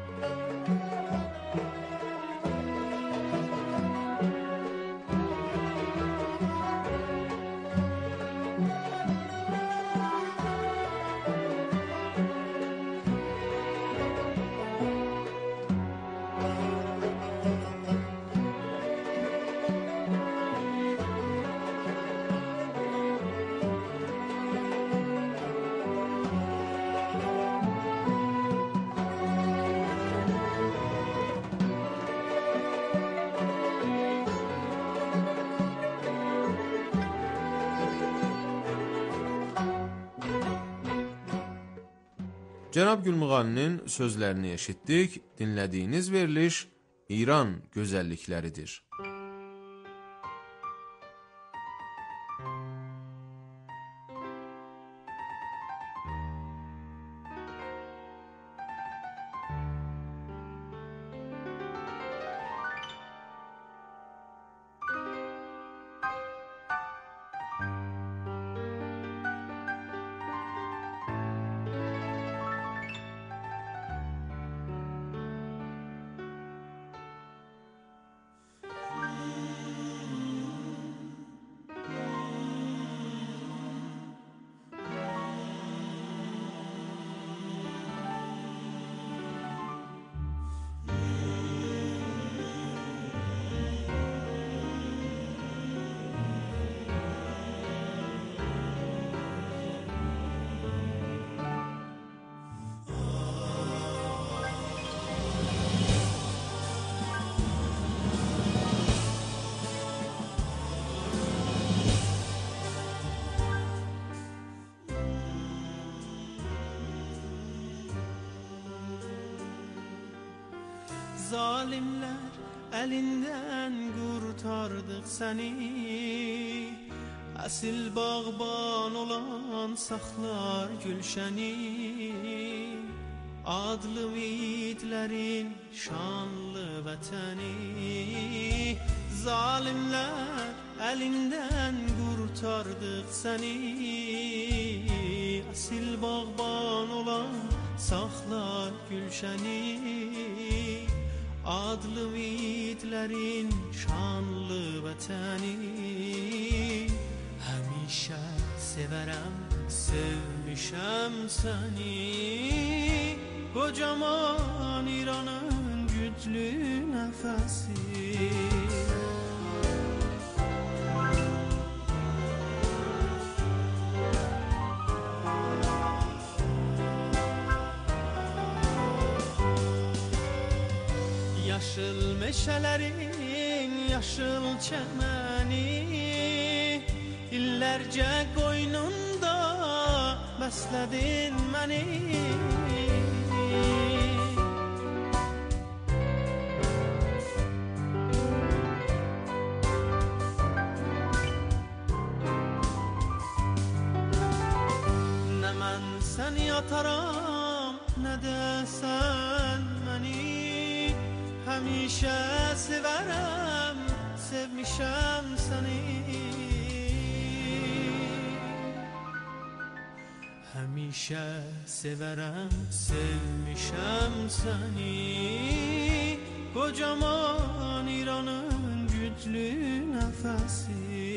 Cənab Gülmuğaninin sözlərini eşitdik, dinlədiyiniz veriliş İran gözəllikləridir. zalimler elinden kurtardık seni. Asil bağban olan saklar gülşeni. Adlı yiğitlerin şanlı vatani. Zalimler elinden kurtardık seni. Asil bağban olan saklar gülşeni. Adlı yiğitlerin şanlı vatani. Həmişə severəm, sevmişəm səni. Kocaman İranın güclü nəfəsi. Yaşıl meşələrin yaşıl çəməni. İllərcə qoynunda bəslədin məni. Nə mən səni yataram, nə də sən məni. Həmişə sevərəm, sevmişəm səni. Həmişə sevərəm, sevmişəm səni. Kocaman İranın güclü nəfəsi.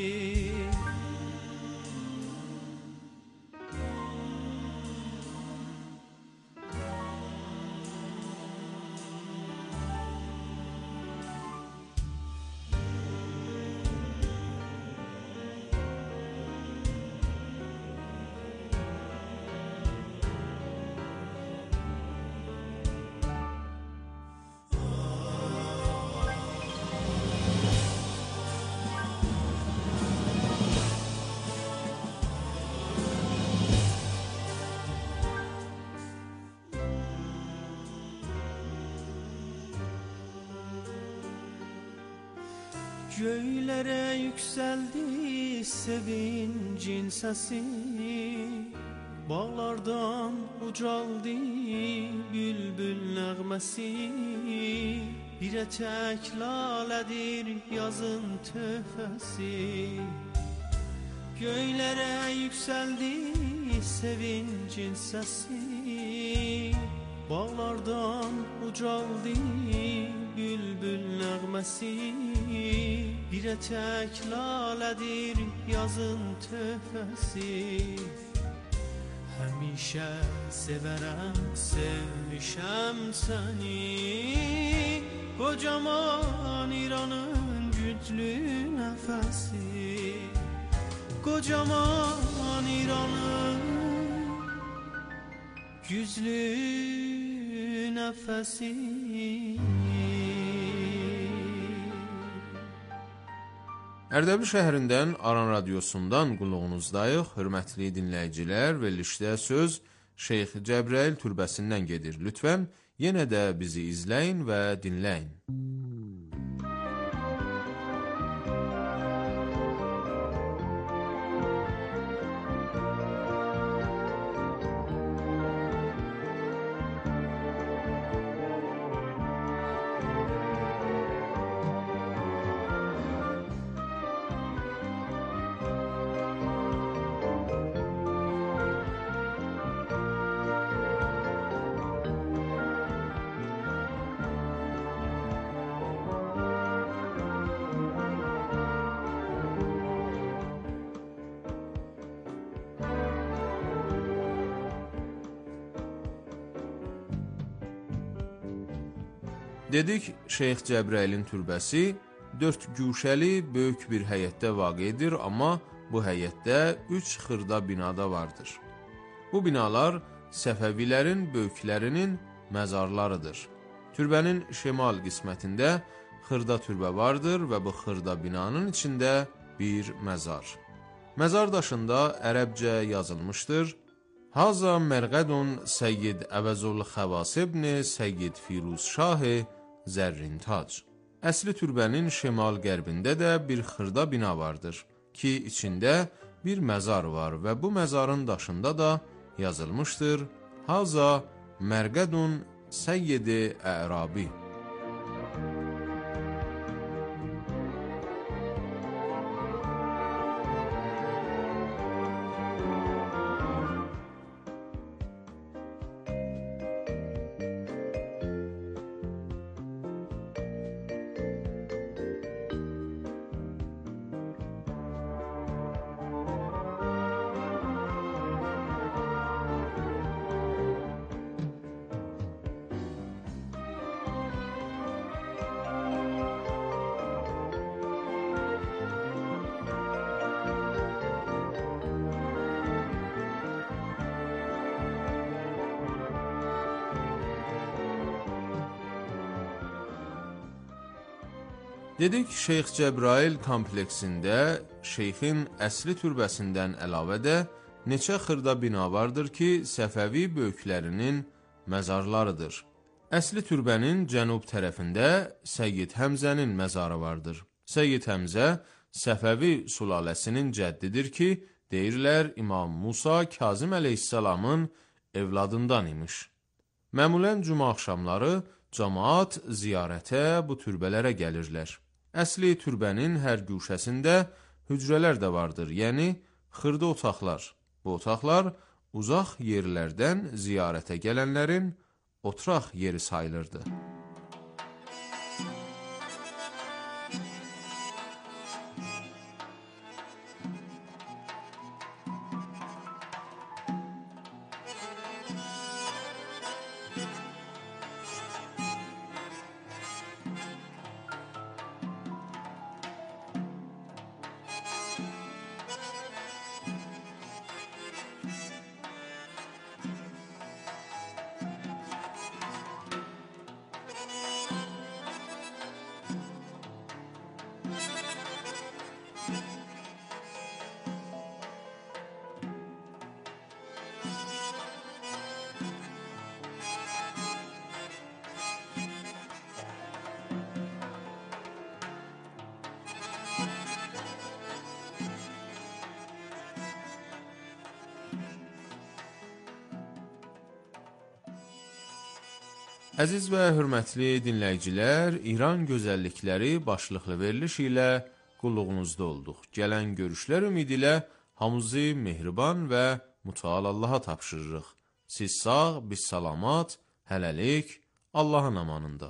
Göylere yükseldi sevincin sesi. Bağlardan ucaldı bülbül nəğməsi. Bir etek laledir yazın töhfəsi. Göylere yükseldi sevincin sesi. Bağlardan ucaldı bülbül nəğməsi. Bir etek laledir yazın töhfəsi. Həmişə sevərəm, sevmişəm səni. Kocaman İranın güclü nəfəsi. Kocaman İranın güclü nəfəsi. Ərdəbil şəhərindən Aran radiosundan qulluğunuzdayıq. Hörmətli dinləyicilər, verilişdə söz Şeyx Cəbrayıl türbəsindən gedir. Lütfən yenə də bizi izləyin və dinləyin. Dedik, Şeyx Cəbrailin türbəsi dörd güşəli böyük bir həyətdə vaqidir, amma bu həyətdə üç xırda binada vardır. Bu binalar Səfəvilərin böyüklərinin məzarlarıdır. Türbənin şimal qismətində xırda türbə vardır və bu xırda binanın içində bir məzar. Məzar daşında ərəbcə yazılmışdır: Haza mərqədun Səyyid Əvəzul Xəvasibni Səyyid Firuz Şahı zərrin tac. Əsli türbənin şimal-qərbində də bir xırda bina vardır ki, içində bir məzar var və bu məzarın daşında da yazılmışdır: Haza Mərqədun Səyyidi Ərabi. Dedik, Şeyx Cəbrail kompleksində şeyxin əsli türbəsindən əlavə də neçə xırda bina vardır ki, Səfəvi böyüklərinin məzarlarıdır. Əsli türbənin cənub tərəfində Səyyid Həmzənin məzarı vardır. Səyyid Həmzə Səfəvi sülaləsinin cəddidir ki, deyirlər İmam Musa Kazım əleyhissalamın evladından imiş. Məmulən cümə axşamları cəmaat ziyarətə bu türbələrə gəlirlər. Əsli türbənin hər güşəsində hücrələr də vardır, yəni xırda otaqlar. Bu otaqlar uzaq yerlərdən ziyarətə gələnlərin oturaq yeri sayılırdı. Əziz və hörmətli dinləyicilər, İran gözəllikləri başlıqlı veriliş ilə qulluğunuzda olduq. Gələn görüşlər ümidi ilə hamınızı mehriban və mütəal Allaha tapşırırıq. Siz sağ, biz salamat, hələlik, Allahın amanında.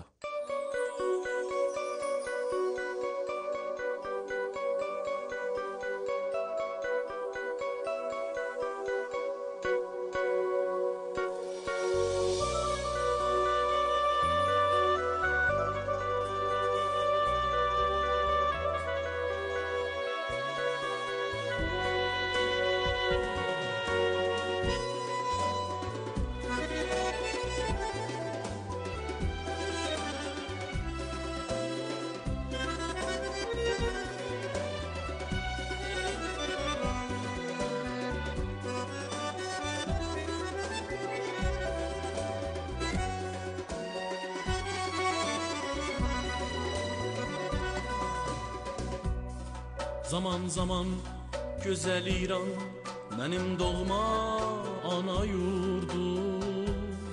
Zaman zaman gözəl İran, mənim doğma ana yurdum.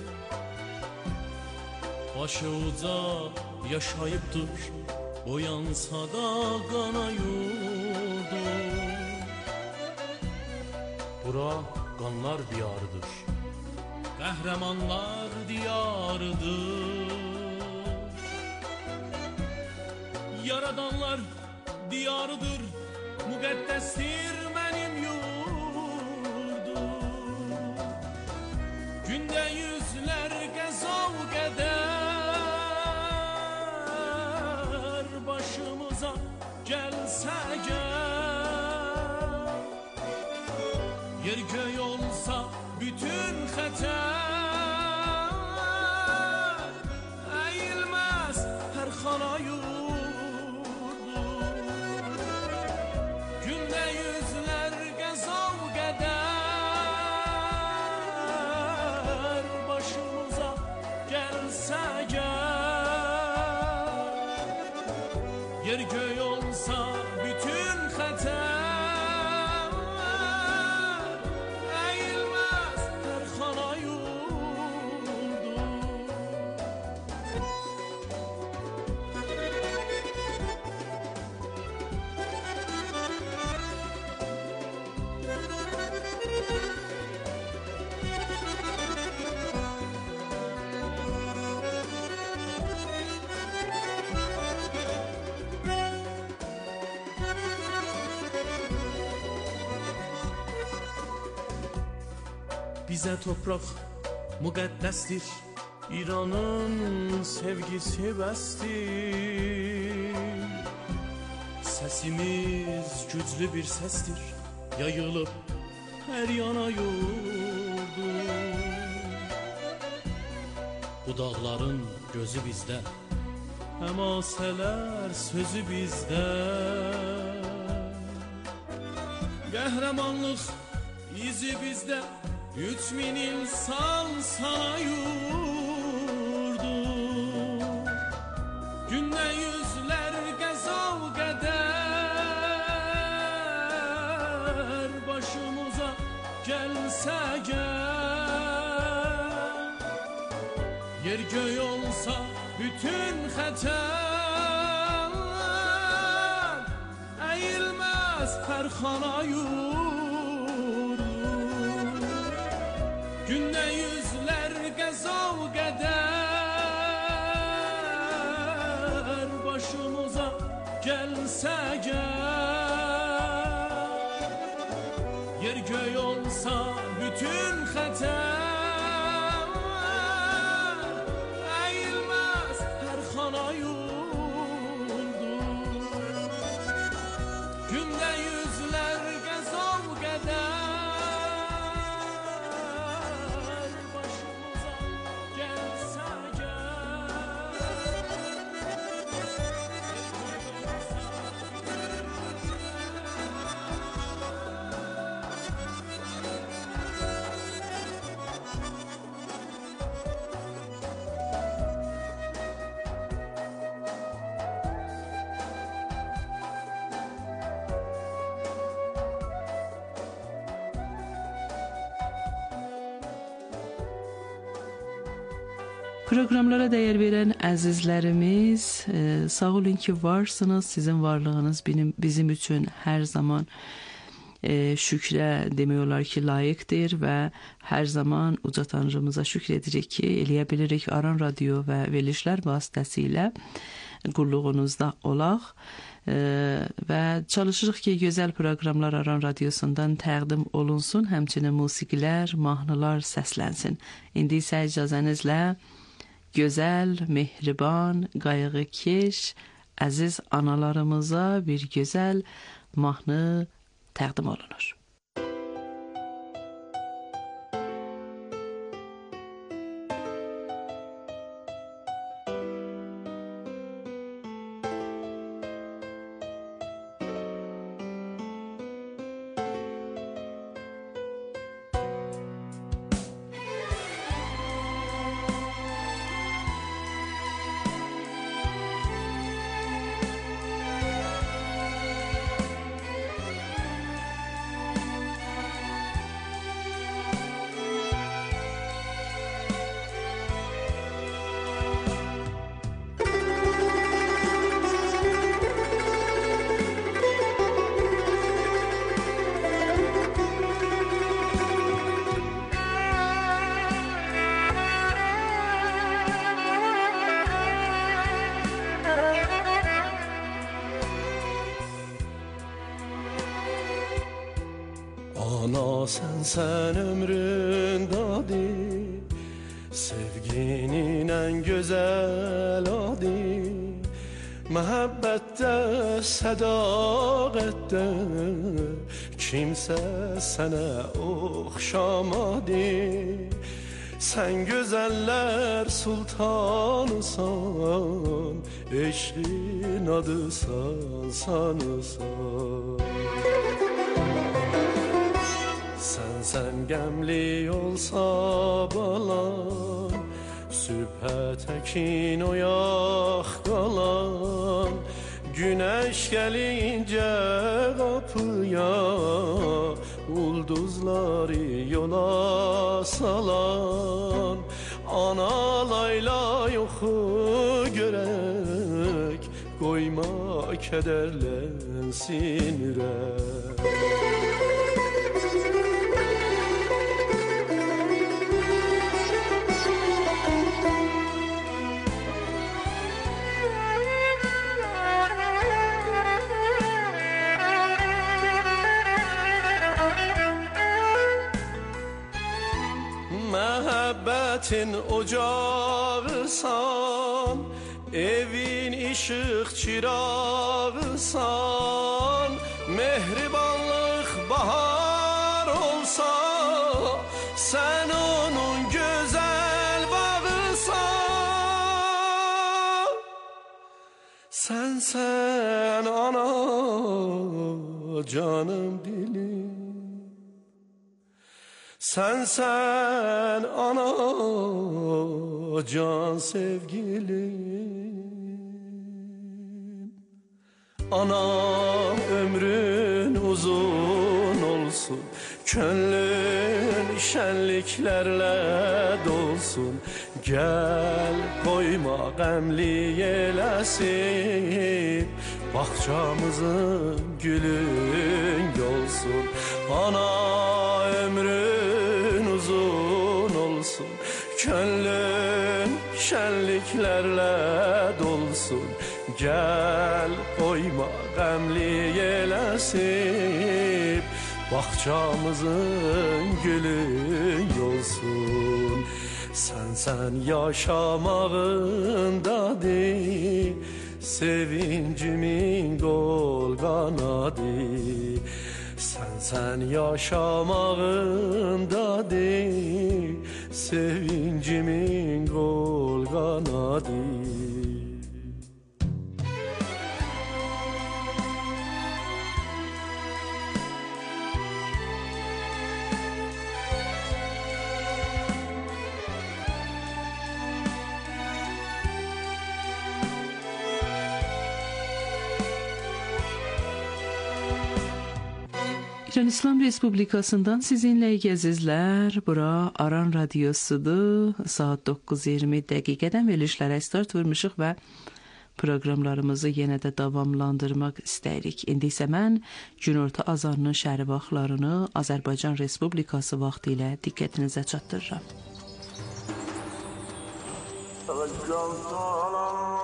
Başı uca yaşayıbdır, boyansa da qana yurdum. Bura qanlar diyarıdır, qəhrəmanlar diyarıdır. Yaradanlar diyarıdır, müqəddəsdir mənim yurdum. Gündə yüzlər qəza qədər başımıza gəlsə gəl, yer göy olsa bütün xətər, əyilməz hər xana yurdum. Başımıza gəlsə gəl, Bize toprak mukaddestir, İran'ın sevgisi bestir. Sesimiz güçlü bir sestir, yayılıp her yana yurdu. Bu dağların gözü bizde, hemaseler sözü bizde. Qəhrəmanlıq izi bizdə, üç min insan sana yurdu. Gündə yüzlər qəzav qədər başımıza gəlsə gəl. Yer göy olsa bütün xətər, əyilməz hər xana yurdu. Gündə yüzlər qəzav qədər başımıza gəlsə gəl. Yer göy olsa bütün xətər, əyilməz hər xana yurdu. Gündə yüzlər qəzav qədər Programlara değer veren əzizlərimiz, e, sağ olun ki varsınız. Sizin varlığınız benim, bizim için her zaman e, şükrə demək olar ki layıqdır və hər zaman uca Tanrımıza şükür edirik ki, eləyə bilirik Aran Radio və verilişlər vasitəsilə qulluğunuzda olaq. Ee, və çalışırıq ki, gözəl proqramlar Aran Radiosundan təqdim olunsun, həmçinin musiqilər, mahnılar səslənsin. İndi isə icazənizlə gözəl, mehriban, qayğıkeş, əziz analarımıza bir gözəl mahnı təqdim olunur. Ana sen sen ömrün dadı, sevginin en güzel adı. Məhəbbətdə, sədaqətdə kimsə sənə oxşamadı. Sən gözəllər sultanısan, eşqin adısan, sanısan. Sən sən qəmli olsa balan, sübhə təkin oyaq qalan. Günəş gəlincə qapıya, ulduzları yola salan. Ana layla yoxu görək, qoyma kədərlənsin ürək. məhəbbətin ocağısan, evin işıq çırağısan, mehribanlıq bahar olsa, sən onun gözəl bağısan. Sən sən ana canım dilim, sən sən ana can sevgilim. Ana ömrün uzun olsun, könlün şenliklerle dolsun. Gel koyma qəmli eləsin, bahçamızın gülün olsun. Ana ömrün uzun olsun, könlün şenliklerle dolsun. Gel koyma qəmli eləsin, bahçamızın gülün olsun. Sen sen yaşamağındadır, sevincimin kol kanadı. Sen sen yaşamağındadır, sevincimin kol kanadı. İran İslam Respublikasından sizinle əzizlər, bura Aran Radyosudur. Saat doqquz iyirmi dəqiqədən verilişlərə start vurmuşuq və proqramlarımızı yenə də davamlandırmaq istəyirik. İndi isə mən günorta azanının şəhəri vaxtlarını Azərbaycan Respublikası vaxtı ilə diqqətinizə çatdırıram.